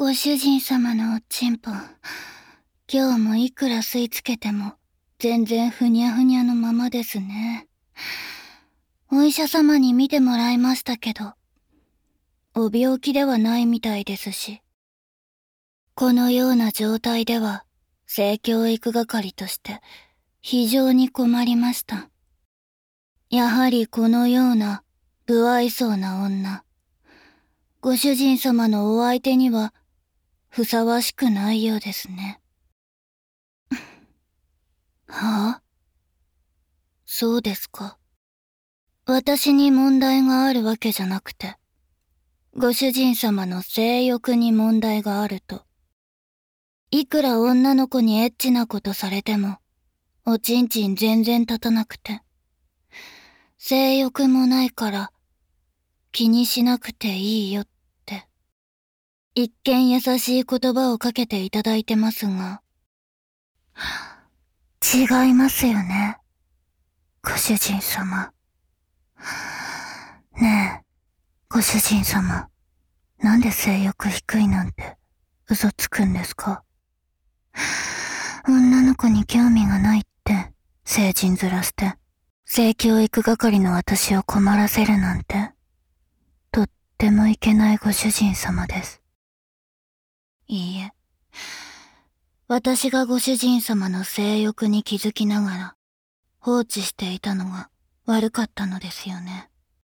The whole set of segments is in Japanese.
ご主人様のおちんぽ、今日もいくら吸い付けても全然ふにゃふにゃのままですね。お医者様に見てもらいましたけど、お病気ではないみたいですし、このような状態では性教育係として非常に困りました。やはりこのような不愛想な女、ご主人様のお相手にはふさわしくないようですね。はあ？そうですか。私に問題があるわけじゃなくて、ご主人様の性欲に問題があると。いくら女の子にエッチなことされても、おちんちん全然立たなくて。性欲もないから、気にしなくていいよって。一見優しい言葉をかけていただいてますが、違いますよね、ご主人様。ねえ、ご主人様、なんで性欲低いなんて嘘つくんですか？女の子に興味がないって成人ずらして、性教育係の私を困らせるなんて、とってもいけないご主人様です。いいえ、私がご主人様の性欲に気づきながら放置していたのが悪かったのですよね。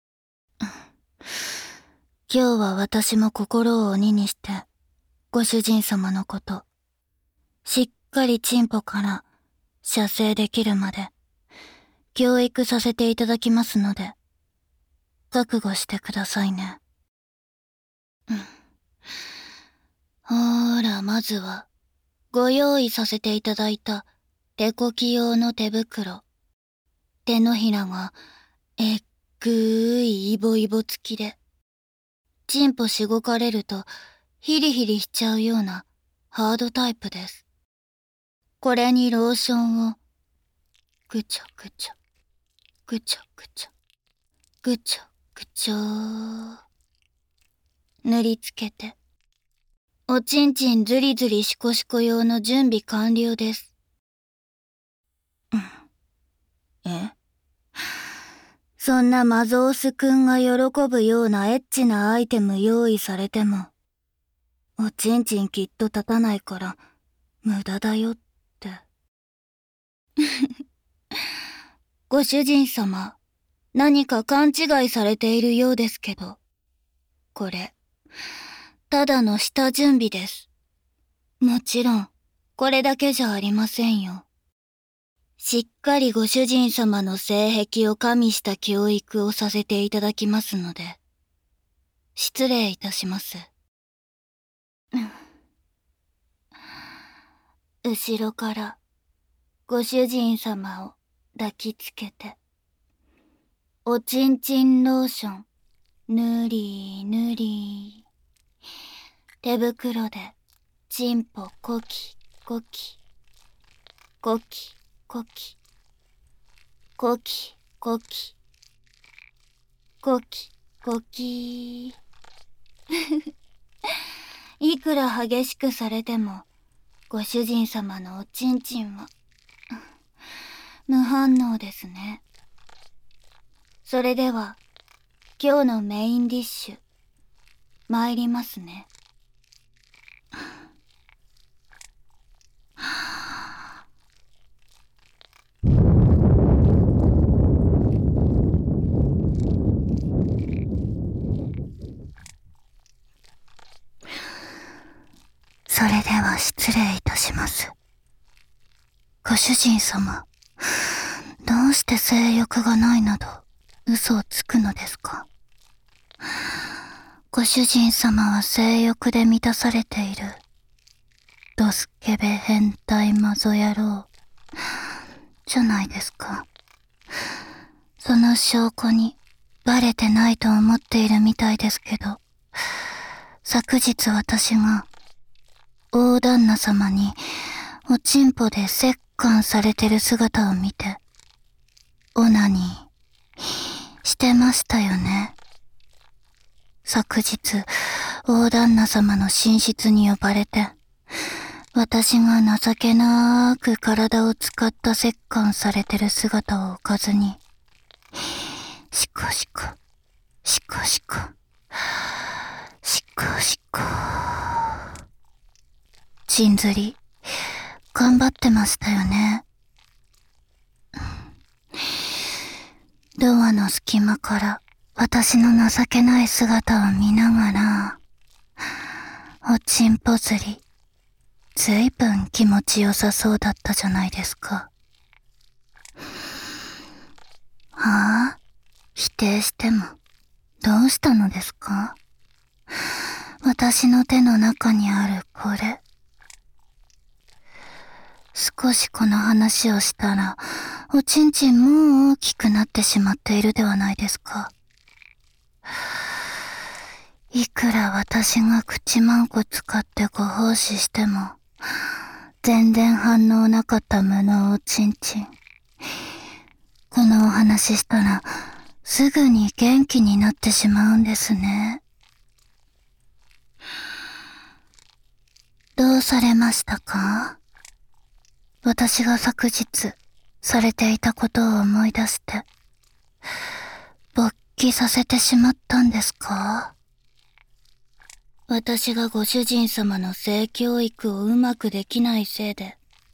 今日は私も心を鬼にして、ご主人様のこと、しっかりチンポから射精できるまで、教育させていただきますので、覚悟してくださいね。ほーら、まずは、ご用意させていただいた手こき用の手袋。手のひらが、えっぐーいイボイボ付きで、チンポしごかれるとヒリヒリしちゃうようなハードタイプです。これにローションを、ぐちょぐちょ、ぐちょぐちょ、ぐちょぐちょ塗りつけて、おちんちんずりずりしこしこ用の準備完了です。え？そんなマゾースくんが喜ぶようなエッチなアイテム用意されても、おちんちんきっと立たないから無駄だよって。ご主人様、何か勘違いされているようですけど、これ、ただの下準備です。もちろん、これだけじゃありませんよ。しっかりご主人様の性癖を加味した教育をさせていただきますので、失礼いたします。後ろからご主人様を抱きつけて、おちんちんローション、ぬりぬり。手袋でチンポコキコキ、コキコキ、コキコキ、コキコキ。いくら激しくされても、ご主人様のおちんちんは、無反応ですね。それでは、今日のメインディッシュ、参りますね。それでは失礼いたします。ご主人様、どうして性欲がないなど嘘をつくのですか？ご主人様は性欲で満たされているドスケベ変態マゾ野郎じゃないですか。その証拠にバレてないと思っているみたいですけど、昨日私が大旦那様におちんぽで折檻されてる姿を見て、オナニーしてましたよね。昨日、 大旦那様の寝室に呼ばれて、私が情けなく体を使った折檻されてる姿を置かずに、しこしこ、しこしこ、しこしこ。ちんずり、頑張ってましたよね。ドアの隙間から私の情けない姿を見ながら、おちんぽずり、ずいぶん気持ちよさそうだったじゃないですか。はあ？否定しても、どうしたのですか？私の手の中にあるこれ。少しこの話をしたら、おちんちんもう大きくなってしまっているではないですか。いくら私が口マンコ使ってご奉仕しても、全然反応なかった無能おちんちん。このお話したら、すぐに元気になってしまうんですね。どうされましたか？私が昨日されていたことを思い出して、勃起させてしまったんですか？私がご主人様の性教育をうまくできないせいで、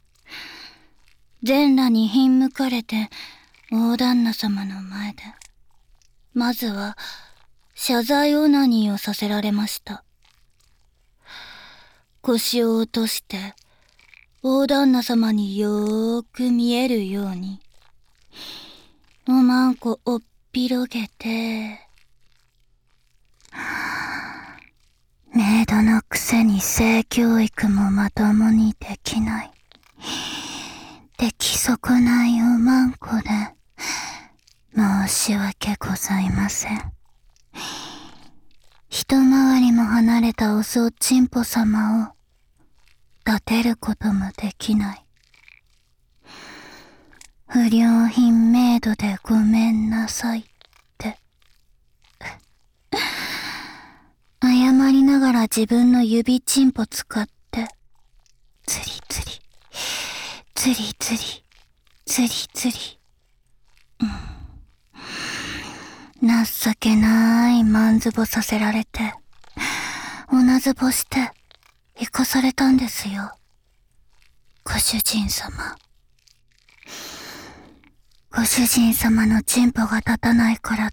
全裸にひんむかれて大旦那様の前で、まずは謝罪オナニーをさせられました。腰を落として、大旦那様によーく見えるように、おまんこをっ広げて、メイドのくせに性教育もまともにできない。出来損ないおまんこで、申し訳ございません。一回りも離れたおそちんぽ様を立てることもできない。不良品メイドでごめんなさいって。謝りながら自分の指ちんぽ使って、つりつり、つりつり、つりつり。情けないマンズボさせられて、おなずぼして、生かされたんですよ。ご主人様。ご主人様のチンポが立たないからって、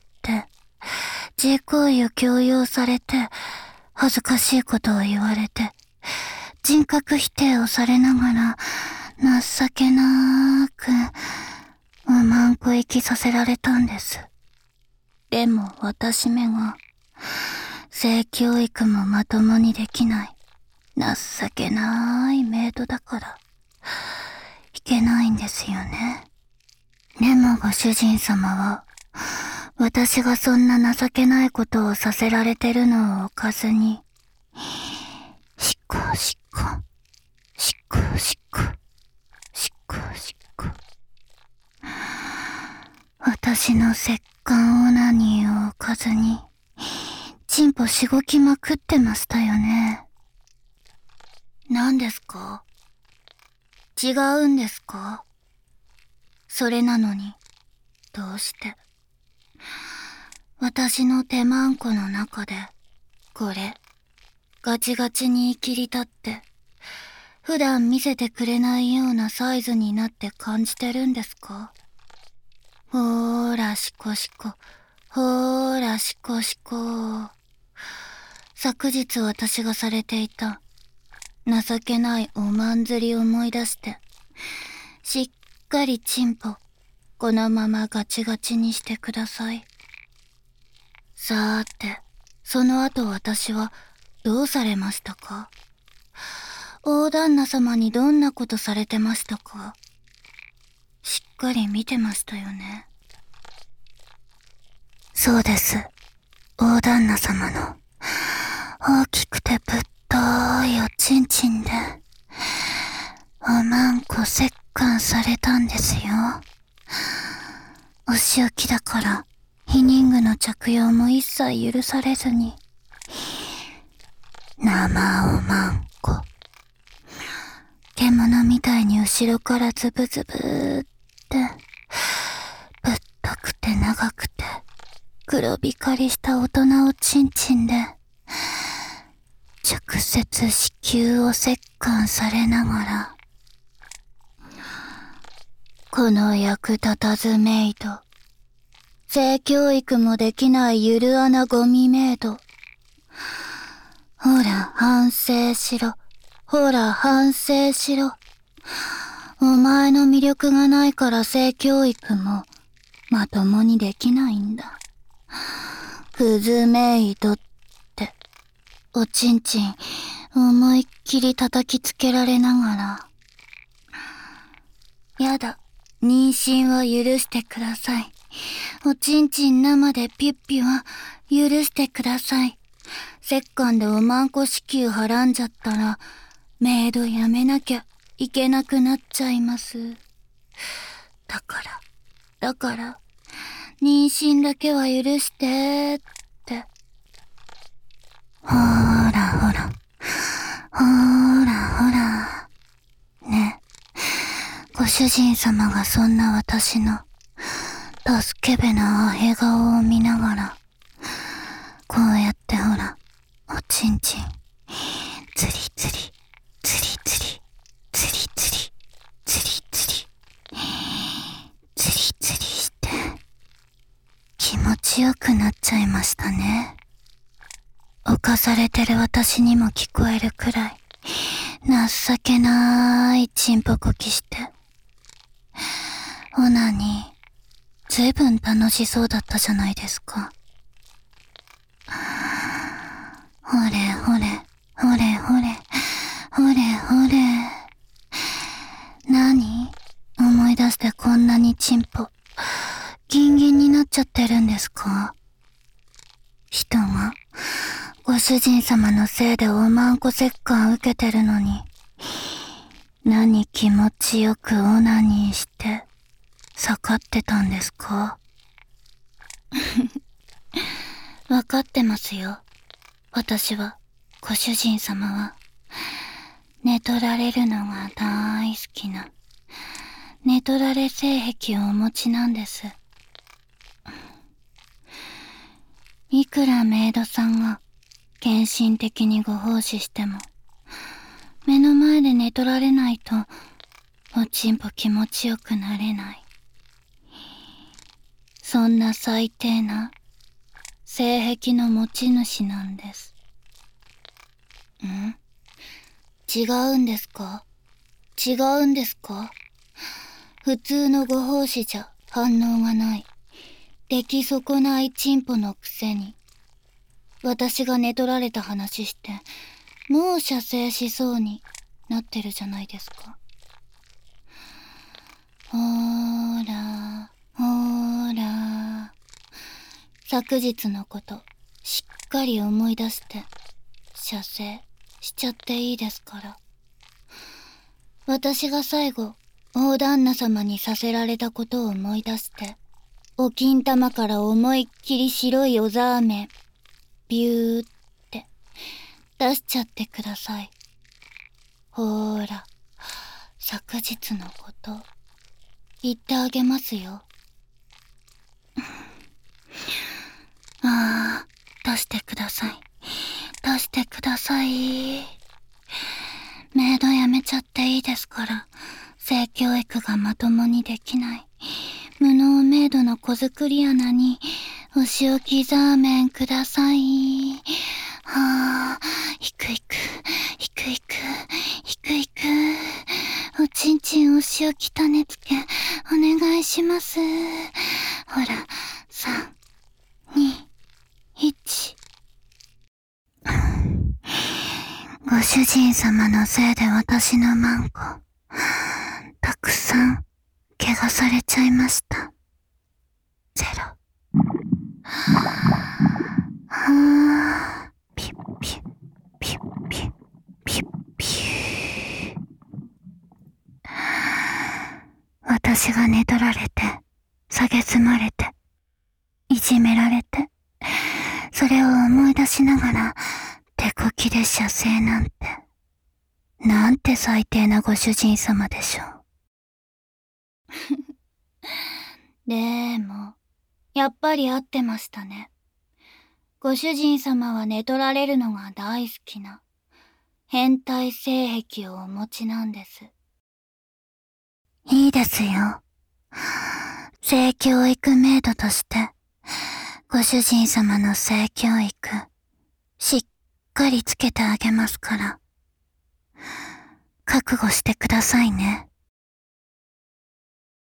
自行為を強要されて、恥ずかしいことを言われて、人格否定をされながら、情けなーく、おまんこ生きさせられたんです。でも私めが、性教育もまともにできない、情けないメイドだから、いけないんですよね。でもご主人様は、私がそんな情けないことをさせられてるのを置かずに、しこしこ、しこしこ、しこしこ。私の石棺オナニーを置かずに、チンポしごきまくってましたよね。何ですか？違うんですか？それなのに、どうして？私の手まんこの中で、これ、ガチガチに切り立って、普段見せてくれないようなサイズになって感じてるんですか？ほーらしこしこ、ほーらしこしこ。昨日私がされていた、情けないおまんずりを思い出して、しっかりチンポ、このままガチガチにしてください。さーて、その後私はどうされましたか？大旦那様にどんなことされてましたか？しっかり見てましたよね。そうです。大旦那様の大きくてぶっといおちんちんで、おまんこ折檻されたんですよ。お仕置きだから、避妊具の着用も一切許されずに、 生おまんこ。獣みたいに後ろからズブズブーって、ぶったくて長くて、黒光りした大人おちんちんで、直接子宮を折檻されながら、この役立たずメイド、性教育もできないゆる穴ゴミメイド、ほら反省しろ、ほら反省しろ。お前の魅力がないから性教育もまともにできないんだ。クズメイドって、おちんちん思いっきり叩きつけられながら。やだ、妊娠は許してください。おちんちん生でピュッピュは許してください。折檻でおまんこ支給はらんじゃったら、メイドやめなきゃいけなくなっちゃいます。だから、妊娠だけは許してって。ほら。ね。ご主人様がそんな私の、助けべなアヘ顔を見ながら、こうやってほら、おちんちん、つりつりして、気持ちよくなっちゃいましたね。犯されてる私にも聞こえるくらい、情けないチンポコキして。オナニー、ずいぶん楽しそうだったじゃないですか。ほれ。何？思い出してこんなにチンポ、ギンギンになっちゃってるんですか？人が、ご主人様のせいでおまんこ折檻受けてるのに、何気持ちよくオナニーして、盛ってたんですか？わかってますよ。私は、ご主人様は、寝取られるのが大好きな、寝取られ性癖をお持ちなんです。いくらメイドさんが、献身的にご奉仕しても、目の前で寝取られないと、おちんぽ気持ちよくなれない。そんな最低な、性癖の持ち主なんです。違うんですか？普通のご奉仕じゃ反応がない。出来損ないチンポのくせに。私が寝取られた話して、もう射精しそうになってるじゃないですか。ほーら。昨日のこと、しっかり思い出して、射精しちゃっていいですから。私が最後、大旦那様にさせられたことを思い出して、お金玉から思いっきり白いおざーめん、ビューって出しちゃってください。ほーら、昨日のこと言ってあげますよ。出してください。メイドやめちゃっていいですから、性教育がまともにできない。無能メイドの子作り穴に、お仕置きザーメンください。ひく。おちんちんお仕置き種付け、お願いします。ほら、3、2、1。ご主人様のせいで私のマンコ、たくさん、怪我されちゃいました。ゼロ。ピッピッ。私が寝取られて、蔑まれて、いじめられて、それを思い出しながら、 手こきで射精なんて、なんて最低なご主人様でしょう。でも、やっぱり合ってましたね。ご主人様は寝取られるのが大好きな、変態性癖をお持ちなんです。いいですよ。性教育メイドとして、ご主人様の性教育、しっかりつけてあげますから。覚悟してくださいね。